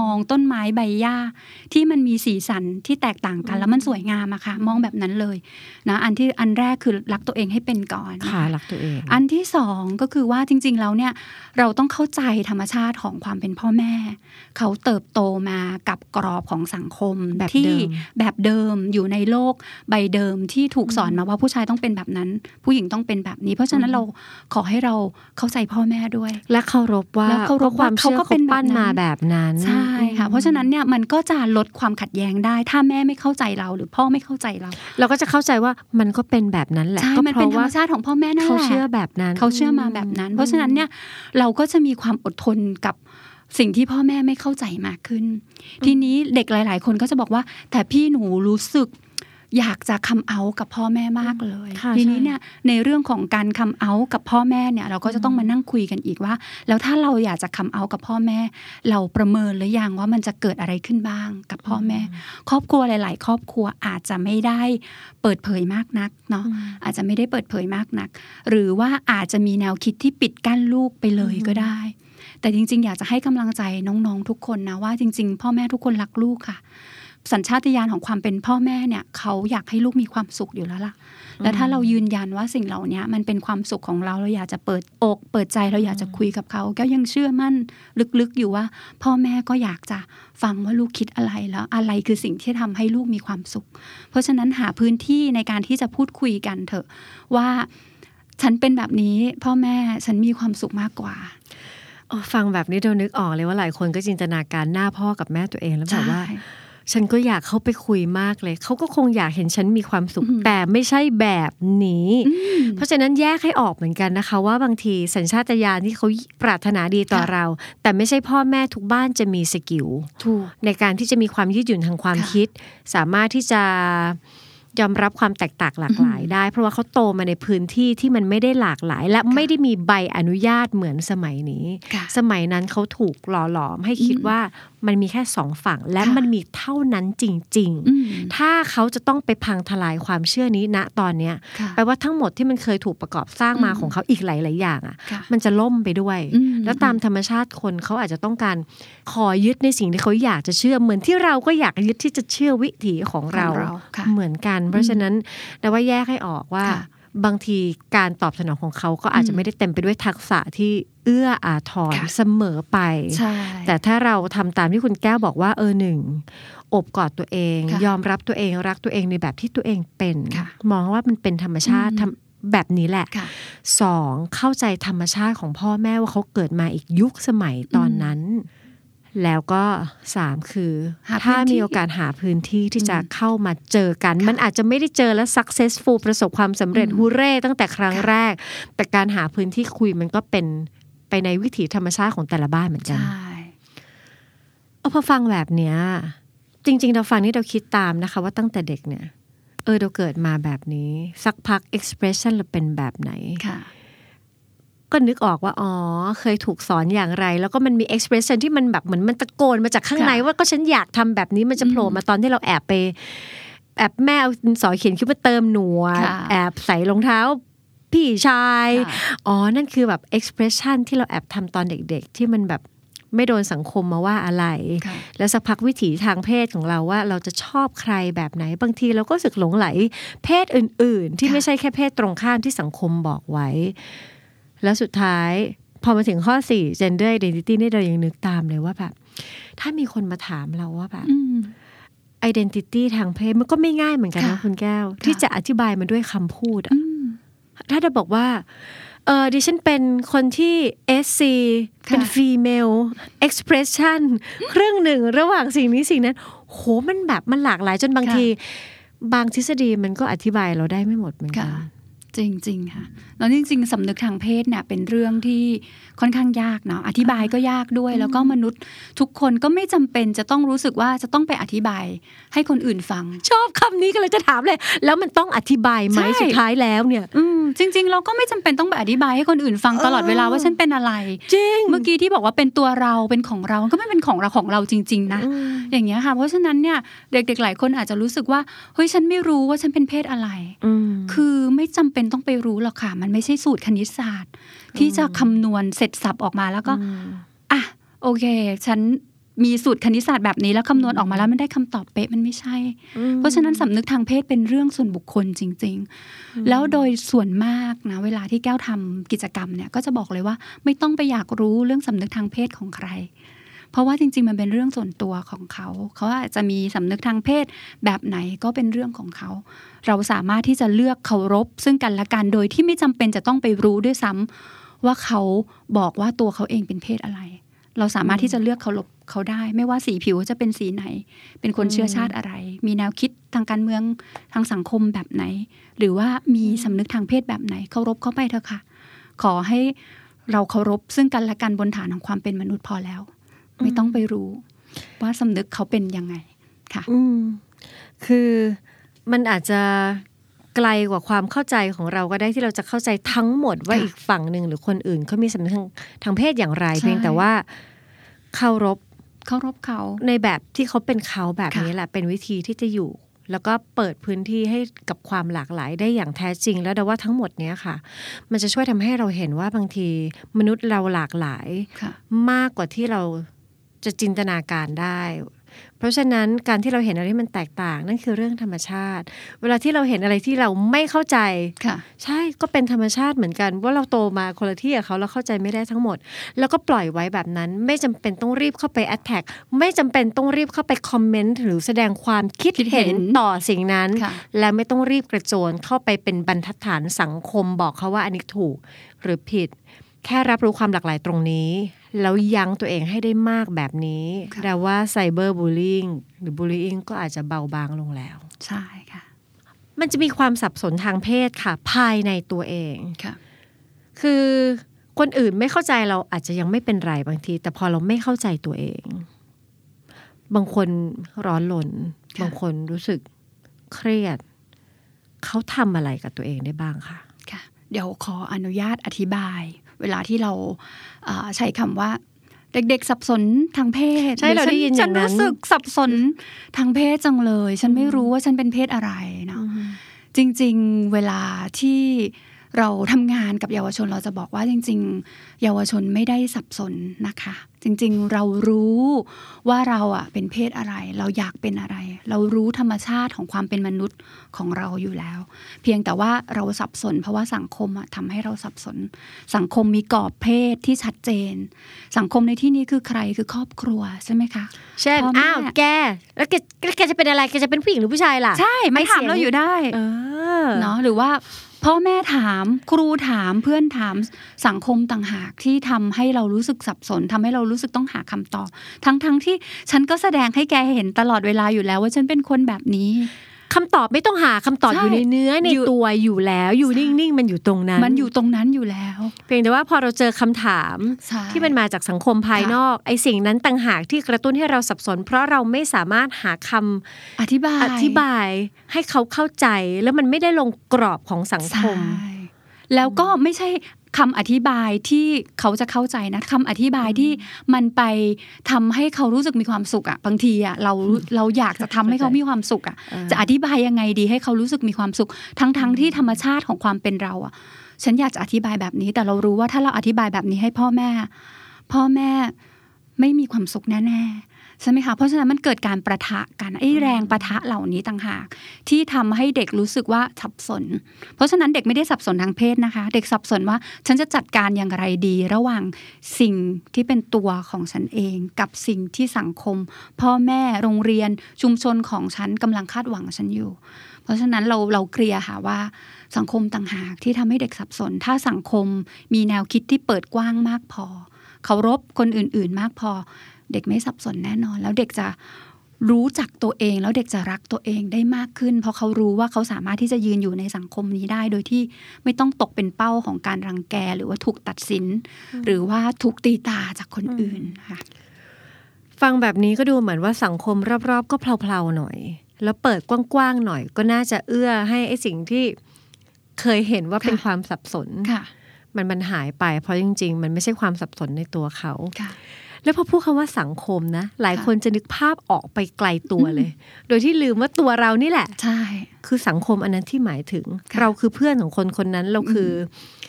นไม้ใบหญ้าที่มันมีสีสันที่แตกต่างกันแล้วมันสวยงามอะค่ะมองแบบนั้นเลยนะอันแรกคือรักตัวเองให้เป็นก่อนค่ะรักตัวเองอันที่สองก็คือว่าจริงๆแล้วเนี่ยเราต้องเข้าใจธรรมชาติของความเป็นพ่อแม่เขาเติบโตมากับกรอบของสังคมที่แบบเดิมอยู่ในโลกใบเดิมที่ถูกสอนมาว่าผู้ชายต้องเป็นแบบนั้นผู้หญิงต้องเป็นแบบนี้เพราะฉะนั้นเราขอให้เราเข้าใจพ่อแม่ด้วยและเคารพว่าความเชื่อเขาปั้นมาแบบนั้นใช่ค่ะเพราะฉะนั้นเนี่ยมันก็จะลดความขัดแย้งได้ถ้าแม่ไม่เข้าใจเราหรือพ่อไม่เข้าใจเราก็จะเข้าใจว่ามันก็เป็นแบบนั้นแหละก็เพราะว่าธรรมชาติของพ่อแม่นั่นแหละเขาเชื่อแบบนั้นเขาเชื่อมาแบบนั้นเพราะฉะนั้นเนี่ยเราก็จะมีความอดทนกับสิ่งที่พ่อแม่ไม่เข้าใจมากขึ้นทีนี้เด็กหลายๆคนก็จะบอกว่าแต่พี่หนูรู้สึกอยากจะคัมเอาท์กับพ่อแม่มากเลยทีนี้เนี่ยในเรื่องของการคัมเอาท์กับพ่อแม่เนี่ยเราก็จะต้องมานั่งคุยกันอีกว่าแล้วถ้าเราอยากจะคัมเอาท์กับพ่อแม่เราประเมินหรือยังว่ามันจะเกิดอะไรขึ้นบ้างกับพ่อแม่ครอบครัวหลายๆครอบครัวอาจจะไม่ได้เปิดเผยมากนักเนาะอาจจะไม่ได้เปิดเผยมากนักหรือว่าอาจจะมีแนวคิดที่ปิดกั้นลูกไปเลยก็ได้แต่จริงๆอยากจะให้กำลังใจน้องๆทุกคนนะว่าจริงๆพ่อแม่ทุกคนรักลูกค่ะสัญชาตญาณของความเป็นพ่อแม่เนี่ยเขาอยากให้ลูกมีความสุขอยู่แล้วล่ะและถ้าเรายืนยันว่าสิ่งเหล่านี้มันเป็นความสุขของเราอยากจะเปิดอกเปิดใจเราอยากจะคุยกับเขาก็ยังเชื่อมั่นลึกๆอยู่ว่าพ่อแม่ก็อยากจะฟังว่าลูกคิดอะไรแล้วอะไรคือสิ่งที่ทำให้ลูกมีความสุขเพราะฉะนั้นหาพื้นที่ในการที่จะพูดคุยกันเถอะว่าฉันเป็นแบบนี้พ่อแม่ฉันมีความสุขมากกว่าฟังแบบนี้เรานึกออกเลยว่าหลายคนก็จินตนาการหน้าพ่อกับแม่ตัวเองแล้วแบบว่าฉันก็อยากเข้าไปคุยมากเลยเขาก็คงอยากเห็นฉันมีความสุขแต่ไม่ใช่แบบนี้เพราะฉะนั้นแยกให้ออกเหมือนกันนะคะว่าบางทีสัญชาตญาณที่เขาปรารถนาดีต่อเราแต่ไม่ใช่พ่อแม่ทุกบ้านจะมีสกิลในการที่จะมีความยืดหยุ่นทางความคิดสามารถที่จะยอมรับความแตกต่างหลากหลายได้เพราะว่าเขาโตมาในพื้นที่ที่มันไม่ได้หลากหลายและไม่ได้มีใบอนุญาตเหมือนสมัยนี้สมัยนั้นเขาถูกหล่อหลอมให้คิดว่ามันมีแค่สองฝั่งและมันมีเท่านั้นจริงๆถ้าเขาจะต้องไปพังทลายความเชื่อนี้ณตอนนี้แปลว่าทั้งหมดที่มันเคยถูกประกอบสร้างมาของเขาอีกหลายๆอย่างอ่ะมันจะล่มไปด้วยแล้วตามธรรมชาติคนเขาอาจจะต้องการขอยึดในสิ่งที่เขาอยากจะเชื่อเหมือนที่เราก็อยากยึดที่จะเชื่อวิถีของเราเหมือนกันเพราะฉะนั้นแต่ว่าแยกให้ออกว่าบางทีการตอบสนองของเขาก็อาจจะไม่ได้เต็มไปด้วยทักษะที่เอื้ออาทรเสมอไปแต่ถ้าเราทำตามที่คุณแก้วบอกว่าหนึ่งอบกอดตัวเองยอมรับตัวเองรักตัวเองในแบบที่ตัวเองเป็นมองว่ามันเป็นธรรมชาติแบบนี้แหละสองเข้าใจธรรมชาติของพ่อแม่ว่าเขาเกิดมาอีกยุคสมัยตอนนั้นแล้วก็3คือถ้ามีโอกาสหาพื้นที่ที่จะเข้ามาเจอกันมันอาจจะไม่ได้เจอแล้ว successful ประสบความสำเร็จฮูเร่ตั้งแต่ครั้งแรกแต่การหาพื้นที่คุยมันก็เป็นไปในวิถีธรรมชาติของแต่ละบ้านเหมือนกันพอฟังแบบเนี้ยจริงๆเราฟังนี่เราคิดตามนะคะว่าตั้งแต่เด็กเนี่ยเราเกิดมาแบบนี้สักพัก expression เราเป็นแบบไหนก็นึกออกว่าเคยถูกสอนอย่างไรแล้วก็มันมี expression ที่มันแบบเหมือนมันตะโกนมาจากข้างในว่าก็ฉันอยากทำแบบนี้มันจะโผล่มาตอนที่เราแอบแม่เอาดินสอเขียนคิ้วมาเติมหนวดแอบใส่รองเท้าพี่ชายนั่นคือแบบ expression ที่เราแอบทำตอนเด็กๆที่มันแบบไม่โดนสังคมมาว่าอะไรแล้วสักพักวิถีทางเพศของเราว่าเราจะชอบใครแบบไหนบางทีเราก็รู้สึกหลงไหลเพศอื่นๆที่ไม่ใช่แค่เพศตรงข้ามที่สังคมบอกไว้แล้วสุดท้ายพอมาถึงข้อ4 gender identity นี่เรายังนึกตามเลยว่าแบบถ้ามีคนมาถามเราว่าแบบ identity ทางเพศมันก็ไม่ง่ายเหมือนกันนะคุณแก้วที่จะอธิบายมันด้วยคำพูดถ้าจะบอกว่าดิฉันเป็นคนที่ SC เป็น female expression ครึ่งหนึ่งระหว่างสิ่งนี้สิ่งนั้นโหมันแบบมันหลากหลายจนบางทีบางทฤษฎีมันก็อธิบายเราได้ไม่หมดเหมือนกันจริงๆค่ะแล้วจริงๆสำนึกทางเพศเนี่ยเป็นเรื่องที่ค่อนข้างยากเนาะอธิบายก็ยากด้วยแล้วก็มนุษย์ทุกคนก็ไม่จำเป็นจะต้องรู้สึกว่าจะต้องไปอธิบายให้คนอื่นฟังชอบคำนี้ก็เลยจะถามเลยแล้วมันต้องอธิบายไหมสุดท้ายแล้วเนี่ยจริงๆเราก็ไม่จำเป็นต้องไปอธิบายให้คนอื่นฟังตลอดเวลาว่าฉันเป็นอะไรจริงเมื่อกี้ที่บอกว่าเป็นตัวเราเป็นของเราก็ไม่เป็นของเราจริงๆนะอย่างเงี้ยค่ะเพราะฉะนั้นเนี่ยเด็กๆหลายคนอาจจะรู้สึกว่าเฮ้ยฉันไม่รู้ว่าฉันเป็นเพศอะไรคือไม่จำเป็นต้องไปรู้หรอกค่ะมันไม่ใช่สูตรคณิตศาสตร์ที่จะคำนวณเสร็จสับออกมาแล้วก็โอเคฉันมีสูตรคณิตศาสตร์แบบนี้แล้วคำนวณออกมาแล้วมันได้คำตอบเป๊ะมันไม่ใช่เพราะฉะนั้นสำนึกทางเพศเป็นเรื่องส่วนบุคคลจริงๆแล้วโดยส่วนมากนะเวลาที่แก้วทำกิจกรรมเนี่ยก็จะบอกเลยว่าไม่ต้องไปอยากรู้เรื่องสำนึกทางเพศของใครเพราะว่าจริงๆมันเป็นเรื่องส่วนตัวของเขาอาจจะมีสำนึกทางเพศแบบไหนก็เป็นเรื่องของเขาเราสามารถที่จะเลือกเคารพซึ่งกันและกันโดยที่ไม่จำเป็นจะต้องไปรู้ด้วยซ้ำว่าเขาบอกว่าตัวเขาเองเป็นเพศอะไรเราสามารถที่จะเลือกเคารพเขาได้ไม่ว่าสีผิวจะเป็นสีไหนเป็นคนเชื้อชาติอะไรมีแนวคิดทางการเมืองทางสังคมแบบไหนหรือว่ามีสำนึกทางเพศแบบไหนเคารพเขาไปเถอะค่ะขอให้เราเคารพซึ่งกันและกันบนฐานของความเป็นมนุษย์พอแล้วไม่ต้องไปรู้ว่าสำนึกเขาเป็นยังไงค่ะคือมันอาจจะไกลกว่าความเข้าใจของเราก็ได้ที่เราจะเข้าใจทั้งหมดว่าอีกฝั่งหนึ่งหรือคนอื่นเขามีสำนึกทางเพศอย่างไรเพียงแต่ว่าเคารพเขาในแบบที่เขาเป็นเขาแบบนี้แหละเป็นวิธีที่จะอยู่แล้วก็เปิดพื้นที่ให้กับความหลากหลายได้อย่างแท้จริงแล้วแต่ว่าทั้งหมดนี้ค่ะมันจะช่วยทำให้เราเห็นว่าบางทีมนุษย์เราหลากหลายมากกว่าที่เราจะจินตนาการได้เพราะฉะนั้นการที่เราเห็นอะไรที่มันแตกต่างนั่นคือเรื่องธรรมชาติเวลาที่เราเห็นอะไรที่เราไม่เข้าใจใช่ก็เป็นธรรมชาติเหมือนกันว่าเราโตมาคนละที่กับเขาเราเข้าใจไม่ได้ทั้งหมดแล้วก็ปล่อยไว้แบบนั้นไม่จำเป็นต้องรีบเข้าไปแอทแทคไม่จำเป็นต้องรีบเข้าไปคอมเมนต์หรือแสดงความคิดเห็นต่อสิ่งนั้นและไม่ต้องรีบกระโจนเข้าไปเป็นบรรทัดฐานสังคมบอกเขาว่าอันนี้ถูกหรือผิดแค่รับรู้ความหลากหลายตรงนี้แล้วยั้งตัวเองให้ได้มากแบบนี้แปลว่าไซเบอร์บูลลิงหรือบูลลิงก็อาจจะเบาบางลงแล้วใช่ค่ะมันจะมีความสับสนทางเพศค่ะภายในตัวเองค่ะคือคนอื่นไม่เข้าใจเราอาจจะยังไม่เป็นไรบางทีแต่พอเราไม่เข้าใจตัวเองบางคนร้อนรนบางคนรู้สึกเครียดเขาทำอะไรกับตัวเองได้บ้างคะค่ะเดี๋ยวขออนุญาตอธิบายเวลาที่เราใช้คำว่าเด็กๆสับสนทางเพศใช่เราได้ยินอย่างนั้นฉันรู้สึกสับสนทางเพศจังเลยฉันไม่รู้ว่าฉันเป็นเพศอะไรเนาะจริงๆเวลาที่เราทำงานกับเยาวชนเราจะบอกว่าจริงๆเยาวชนไม่ได้สับสนนะคะจริงๆเรารู้ว่าเราเป็นเพศอะไรเราอยากเป็นอะไรเรารู้ธรรมชาติของความเป็นมนุษย์ของเราอยู่แล้วเพียงแต่ว่าเราสับสนเพราะว่าสังคมทำให้เราสับสนสังคมมีกรอบเพศที่ชัดเจนสังคมในที่นี้คือใครคือครอบครัวใช่ไหมคะเช่นอ้าวแกแล้วแกจะเป็นอะไรแกจะเป็นผู้หญิงหรือผู้ชายล่ะใช่ไม่ถามเราอยู่ได้เนาะหรือว่าพ่อแม่ถามครูถามเพื่อนถามสังคมต่างหากที่ทำให้เรารู้สึกสับสนทำให้เรารู้สึกต้องหาคำตอบทั้งที่ฉันก็แสดงให้แกเห็นตลอดเวลาอยู่แล้วว่าฉันเป็นคนแบบนี้คำตอบไม่ต้องหาคำตอบอยู่ในเนื้อในตัวอยู่แล้วอยู่นิ่งๆมันอยู่ตรงนั้นมันอยู่ตรงนั้นอยู่แล้วเพียงแต่ว่าพอเราเจอคำถามที่มันมาจากสังคมภายนอกไอ้สิ่งนั้นต่างหากที่กระตุ้นให้เราสับสนเพราะเราไม่สามารถหาคำอธิบายให้เขาเข้าใจแล้วมันไม่ได้ลงกรอบของสังคมแล้วก็ไม่ใช่คำอธิบายที่เขาจะเข้าใจนะคำอธิบายที่มันไปทำให้เขารู้สึกมีความสุขบางทีเราอยากจะทำให้เขามีความสุขจะอธิบายยังไงดีให้เขารู้สึกมีความสุขทั้งที่ธรรมชาติของความเป็นเราฉันอยากจะอธิบายแบบนี้แต่เรารู้ว่าถ้าเราอธิบายแบบนี้ให้พ่อแม่ไม่มีความสุขแน่ๆใช่ไหมคะเพราะฉะนั้นมันเกิดการประทะกันไอ้แรงประทะเหล่านี้ต่างหากที่ทำให้เด็กรู้สึกว่าสับสนเพราะฉะนั้นเด็กไม่ได้สับสนทางเพศนะคะเด็กสับสนว่าฉันจะจัดการอย่างไรดีระหว่างสิ่งที่เป็นตัวของฉันเองกับสิ่งที่สังคมพ่อแม่โรงเรียนชุมชนของฉันกำลังคาดหวังฉันอยู่เพราะฉะนั้นเราเคลียร์ค่ะว่าสังคมต่างหากที่ทำให้เด็กสับสนถ้าสังคมมีแนวคิดที่เปิดกว้างมากพอเคารพคนอื่นๆมากพอเด็กไม่สับสนแน่นอนแล้วเด็กจะรู้จักตัวเองแล้วเด็กจะรักตัวเองได้มากขึ้นเพราะเขารู้ว่าเขาสามารถที่จะยืนอยู่ในสังคมนี้ได้โดยที่ไม่ต้องตกเป็นเป้าของการรังแกหรือว่าถูกตัดสินหรือว่าถูกตีตาจากคนอื่นค่ะฟังแบบนี้ก็ดูเหมือนว่าสังคมรอบๆก็เพลาๆหน่อยแล้วเปิดกว้างๆหน่อยก็น่าจะเอื้อให้ไอ้สิ่งที่เคยเห็นว่าเป็นความสับสนมันหายไปเพราะจริงๆมันไม่ใช่ความสับสนในตัวเขาแล้วพอพูดคำว่าสังคมนะหลายคนจะนึกภาพออกไปไกลตัวเลยโดยที่ลืมว่าตัวเรานี่แหละใช่คือสังคมอันนั้นที่หมายถึงเราคือเพื่อนของคนคนนั้นเราคือ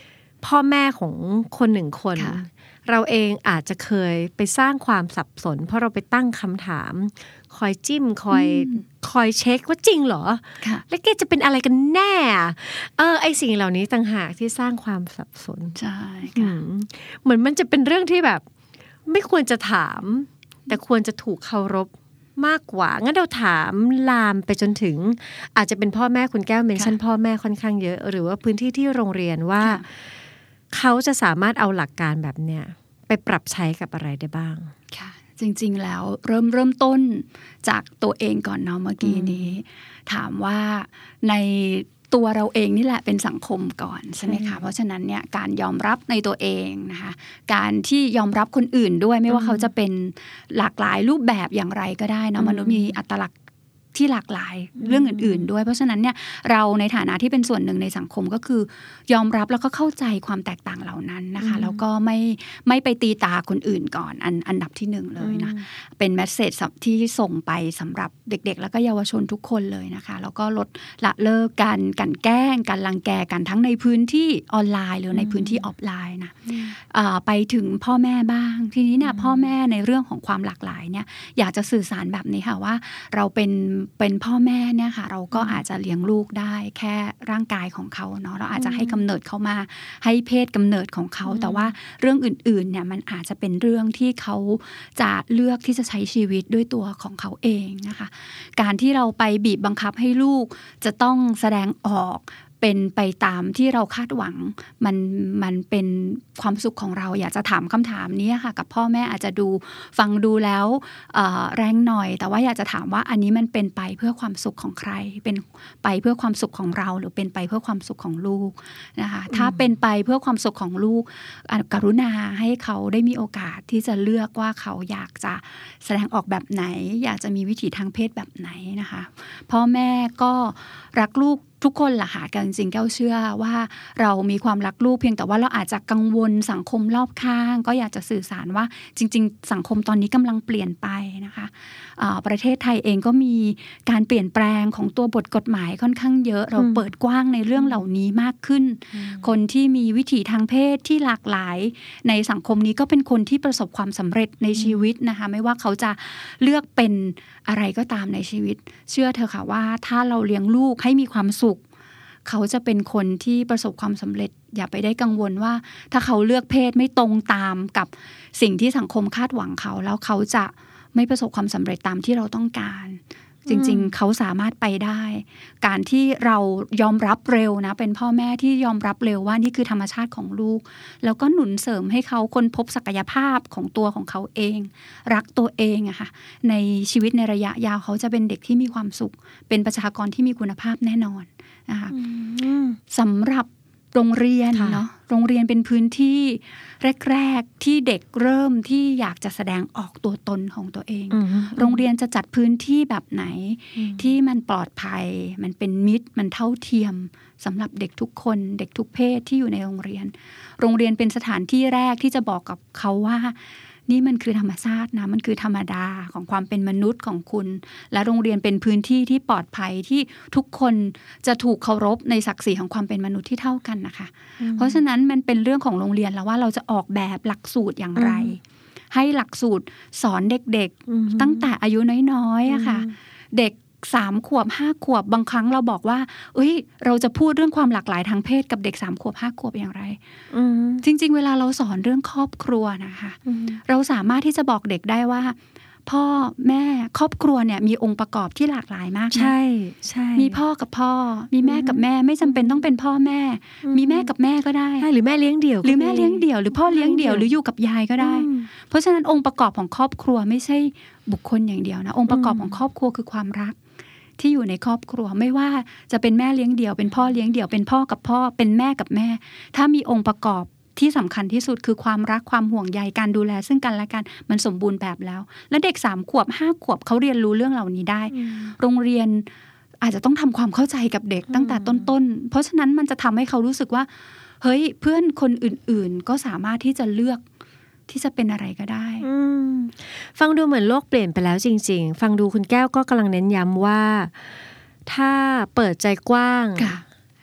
พ่อแม่ของคนหนึ่งคนเราเองอาจจะเคยไปสร้างความสับสนเพราะเราไปตั้งคำถามคอยจิ้มคอยเช็คว่าจริงเหรอแล้วแกจะเป็นอะไรกันแน่ไอสิ่งเหล่านี้ต่างหากที่สร้างความสับสนใช่ค่ะเหมือนมันจะเป็นเรื่องที่แบบไม่ควรจะถามแต่ควรจะถูกเคารพมากกว่างั้นเราถามลามไปจนถึงอาจจะเป็นพ่อแม่คุณแก้วเมนชั่นพ่อแม่ค่อนข้างเยอะหรือว่าพื้นที่ที่โรงเรียนว่าเขาจะสามารถเอาหลักการแบบเนี้ยไปปรับใช้กับอะไรได้บ้างค่ะจริงๆแล้วเริ่มต้นจากตัวเองก่อนเนาะเมื่อกี้นี้ถามว่าในตัวเราเองนี่แหละเป็นสังคมก่อนใช่ไหมคะเพราะฉะนั้นเนี่ยการยอมรับในตัวเองนะคะการที่ยอมรับคนอื่นด้วยไม่ว่าเขาจะเป็นหลากหลายรูปแบบอย่างไรก็ได้นะมนุษย์มีอัตลักษณ์ที่หลากหลายเรื่องอื่นๆด้วยเพราะฉะนั้นเนี่ยเราในฐานะที่เป็นส่วนหนึ่งในสังคมก็คือยอมรับแล้วก็เข้าใจความแตกต่างเหล่านั้นนะคะแล้วก็ไม่ไปตีตาคนอื่นก่อนอันดับที่หนึ่งเลยนะเป็นแมสเสจที่ส่งไปสำหรับเด็กๆแล้วก็เยาวชนทุกคนเลยนะคะแล้วก็ลดละเลิกการกลั่นแกล้งการรังแกกันทั้งในพื้นที่ออนไลน์หรือในพื้นที่ออฟไลน์นะไปถึงพ่อแม่บ้างทีนี้เนี่ยพ่อแม่ในเรื่องของความหลากหลายเนี่ยอยากจะสื่อสารแบบนี้ค่ะว่าเราเป็นพ่อแม่เนี่ยค่ะเราก็อาจจะเลี้ยงลูกได้แค่ร่างกายของเขาเนาะเราอาจจะให้กำเนิดเขามาให้เพศกำเนิดของเขาแต่ว่าเรื่องอื่นๆเนี่ยมันอาจจะเป็นเรื่องที่เขาจะเลือกที่จะใช้ชีวิตด้วยตัวของเขาเองนะคะการที่เราไปบีบบังคับให้ลูกจะต้องแสดงออกเป็นไปตามที่เราคาดหวังมันเป็นความสุขของเราอยากจะถามคำถามนี้ค่ะกับพ่อแม่อาจจะฟังดูแล้วแรงหน่อยแต่ว่าอยากจะถามว่าอันนี้มันเป็นไปเพื่อความสุขของใครเป็นไปเพื่อความสุขของเราหรือเป็นไปเพื่อความสุขของลูกนะคะถ้าเป็นไปเพื่อความสุขของลูกกรุณาให้เขาได้มีโอกาสที่จะเลือกว่าเขาอยากจะแสดงออกแบบไหนอยากจะมีวิถีทางเพศแบบไหนนะคะพ่อแม่ก็รักลูกทุกคนล่ะค่ะจริงๆแก้วเชื่อว่าเรามีความรักลูกเพียงแต่ว่าเราอาจจะกังวลสังคมรอบข้างก็อยากจะสื่อสารว่าจริงๆสังคมตอนนี้กำลังเปลี่ยนไปนะคะประเทศไทยเองก็มีการเปลี่ยนแปลงของตัวบทกฎหมายค่อนข้างเยอะเราเปิดกว้างในเรื่องเหล่านี้มากขึ้นคนที่มีวิถีทางเพศที่หลากหลายในสังคมนี้ก็เป็นคนที่ประสบความสำเร็จในชีวิตนะคะไม่ว่าเขาจะเลือกเป็นอะไรก็ตามในชีวิตเชื่อเถอะค่ะว่าถ้าเราเลี้ยงลูกให้มีความสุขเขาจะเป็นคนที่ประสบความสำเร็จอย่าไปได้กังวลว่าถ้าเขาเลือกเพศไม่ตรงตามกับสิ่งที่สังคมคาดหวังเขาแล้วเขาจะไม่ประสบความสำเร็จตามที่เราต้องการจริงๆเขาสามารถไปได้การที่เรายอมรับเร็วนะเป็นพ่อแม่ที่ยอมรับเร็วว่านี่คือธรรมชาติของลูกแล้วก็หนุนเสริมให้เขาค้นพบศักยภาพของตัวของเขาเองรักตัวเองอะค่ะในชีวิตในระยะยาวเขาจะเป็นเด็กที่มีความสุขเป็นประชากรที่มีคุณภาพแน่นอนนะคะสำหรับโรงเรียนเนาะโรงเรียนเป็นพื้นที่แรกๆที่เด็กเริ่มที่อยากจะแสดงออกตัวตนของตัวเองโรงเรียนจะจัดพื้นที่แบบไหนที่มันปลอดภัยมันเป็นมิตรมันเท่าเทียมสำหรับเด็กทุกคนเด็กทุกเพศที่อยู่ในโรงเรียนโรงเรียนเป็นสถานที่แรกที่จะบอกกับเขาว่านี่มันคือธรรมชาตินะมันคือธรรมดาของความเป็นมนุษย์ของคุณและโรงเรียนเป็นพื้นที่ที่ปลอดภัยที่ทุกคนจะถูกเคารพในศักดิ์ศรีของความเป็นมนุษย์ที่เท่ากันนะคะเพราะฉะนั้นมันเป็นเรื่องของโรงเรียนแล้วว่าเราจะออกแบบหลักสูตรอย่างไรให้หลักสูตรสอนเด็กๆตั้งแต่อายุน้อยๆอะค่ะเด็ก3 ขวบ 5 ขวบบางครั้งเราบอกว่าเราจะพูดเรื่องความหลากหลายทางเพศกับเด็ก3 ขวบ 5 ขวบอย่างไรจริงๆเวลาเราสอนเรื่องครอบครัวนะคะเราสามารถที่จะบอกเด็กได้ว่าพ่อแม่ครอบครัวเนี่ยมีองค์ประกอบที่หลากหลายมากใช่ใช่มีพ่อกับพ่อมีแม่กับแม่ไม่จำเป็นต้องเป็นพ่อแม่มีแม่กับแม่ก็ได้หรือแม่เลี้ยงเดี่ยวหรือแม่เลี้ยงเดี่ยวหรือพ่อเลี้ยงเดี่ยวหรืออยู่กับยายก็ได้เพราะฉะนั้นองค์ประกอบของครอบครัวไม่ใช่บุคคลอย่างเดียวนะองค์ประกอบของครอบครัวคือความรักที่อยู่ในครอบครัวไม่ว่าจะเป็นแม่เลี้ยงเดี่ยวเป็นพ่อเลี้ยงเดี่ยวเป็นพ่อกับพ่อเป็นแม่กับแม่ถ้ามีองค์ประกอบที่สำคัญที่สุดคือความรักความห่วงใยการดูแลซึ่งกันและกันมันสมบูรณ์แบบแล้วและเด็ก3 ขวบ 5 ขวบเขาเรียนรู้เรื่องเหล่านี้ได้โรงเรียนอาจจะต้องทำความเข้าใจกับเด็กตั้งแต่ต้นๆเพราะฉะนั้นมันจะทำให้เขารู้สึกว่าเฮ้ยเพื่อนคนอื่นๆก็สามารถที่จะเลือกที่จะเป็นอะไรก็ได้ฟังดูเหมือนโลกเปลี่ยนไปแล้วจริงๆฟังดูคุณแก้วก็กำลังเน้นย้ำว่าถ้าเปิดใจกว้าง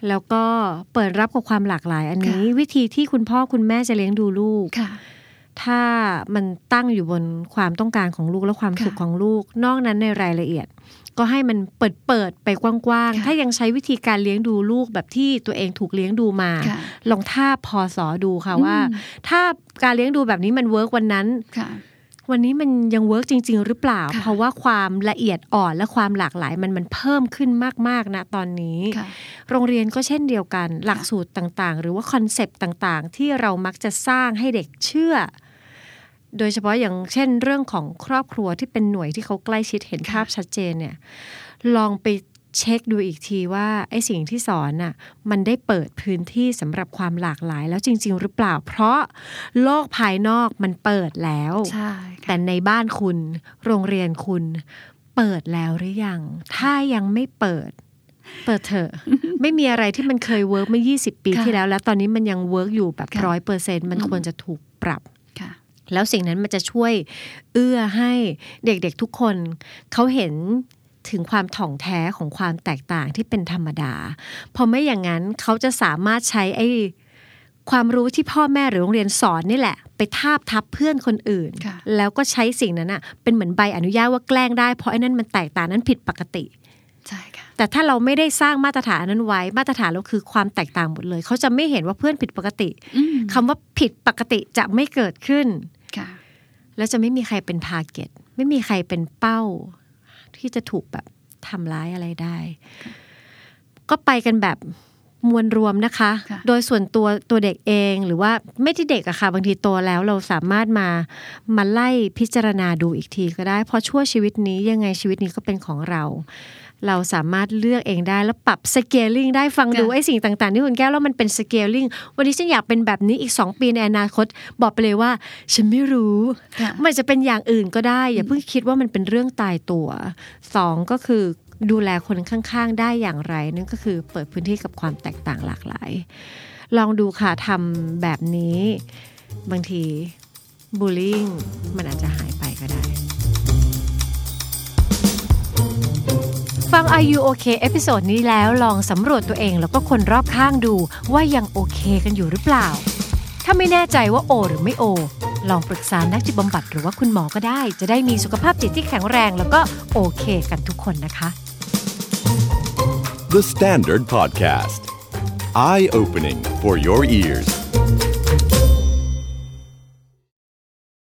แล้วก็เปิดรับกับความหลากหลายอันนี้วิธีที่คุณพ่อคุณแม่จะเลี้ยงดูลูกถ้ามันตั้งอยู่บนความต้องการของลูกและความสุขของลูกนอกนั้นในรายละเอียดก็ให้มันเปิดไปกว้างๆถ้ายังใช้วิธีการเลี้ยงดูลูกแบบที่ตัวเองถูกเลี้ยงดูมาลองท่าพอสอดูค่ะว่าถ้าการเลี้ยงดูแบบนี้มันเวิร์กวันนั้นวันนี้มันยังเวิร์กจริงๆหรือเปล่าเพราะว่าความละเอียดอ่อนและความหลากหลายมันเพิ่มขึ้นมากๆนะตอนนี้โรงเรียนก็เช่นเดียวกันหลักสูตรต่างๆหรือว่าคอนเซปต์ต่างๆที่เรามักจะสร้างให้เด็กเชื่อโดยเฉพาะอย่างเช่นเรื่องของครอบครัวที่เป็นหน่วยที่เขาใกล้ชิดเห็นภาพชัดเจนเนี่ยลองไปเช็คดูอีกทีว่าไอ้สิ่งที่สอนน่ะมันได้เปิดพื้นที่สำหรับความหลากหลายแล้วจริงๆหรือเปล่าเพราะโลกภายนอกมันเปิดแล้วแต่ในบ้านคุณโรงเรียนคุณเปิดแล้วหรือยังถ้ายังไม่เปิดเถอะ ไม่มีอะไรที่มันเคยเวิร์กเมื่อ20 ปีที่แล้วแล้วตอนนี้มันยังเวิร์กอยู่แบบ 100% มันควรจะถูกปรับแล้วสิ่งนั้นมันจะช่วยเอื้อให้เด็กๆทุกคนเขาเห็นถึงความถ่องแท้ของความแตกต่างที่เป็นธรรมดาพอไม่อย่างนั้นเขาจะสามารถใช้ไอ้ความรู้ที่พ่อแม่หรือโรงเรียนสอนนี่แหละไปทาบทับเพื่อนคนอื่นแล้วก็ใช้สิ่งนั้นน่ะเป็นเหมือนใบอนุญาตว่าแกล้งได้เพราะไอ้นั่นมันแตกต่างนั้นผิดปกติใช่ค่ะแต่ถ้าเราไม่ได้สร้างมาตรฐานนั้นไว้มาตรฐานเราคือความแตกต่างหมดเลยเขาจะไม่เห็นว่าเพื่อนผิดปกติคำว่าผิดปกติจะไม่เกิดขึ้นแล้วจะไม่มีใครเป็นทาร์เก็ตไม่มีใครเป็นเป้าที่จะถูกแบบทำร้ายอะไรได้ก็ไปกันแบบมวลรวมนะคะโดยส่วนตัวเด็กเองหรือว่าไม่ที่เด็กอะค่ะบางทีโตแล้วเราสามารถมาไล่พิจารณาดูอีกทีก็ได้เพราะชั่วชีวิตนี้ยังไงชีวิตนี้ก็เป็นของเราสามารถเลือกเองได้แล้วปรับสเกลลิ่งได้ฟังดูไอ้สิ่งต่างๆที่คุณแก้วแล้วมันเป็นสเกลลิ่งวันนี้ฉันอยากเป็นแบบนี้อีก2 ปีในอนาคตบอกไปเลยว่าฉันไม่รู้มันจะเป็นอย่างอื่นก็ได้อย่าเพิ่งคิดว่ามันเป็นเรื่องตายตัว2ก็คือดูแลคนข้างๆได้อย่างไรนั่นก็คือเปิดพื้นที่กับความแตกต่างหลากหลายลองดูค่ะทำแบบนี้บางทีบูลลี่มันอาจจะหายไปก็ได้ฟัง Are You OK เอพิโซดนี้แล้วลองสำรวจตัวเองแล้วก็คนรอบข้างดูว่ายังโอเคกันอยู่หรือเปล่าถ้าไม่แน่ใจว่าโอหรือไม่โอลองปรึกษานักจิตบำบัดหรือว่าคุณหมอก็ได้จะได้มีสุขภาพจิตที่แข็งแรงแล้วก็โอเคกันทุกคนนะคะ The Standard Podcast Eye Opening for Your Ears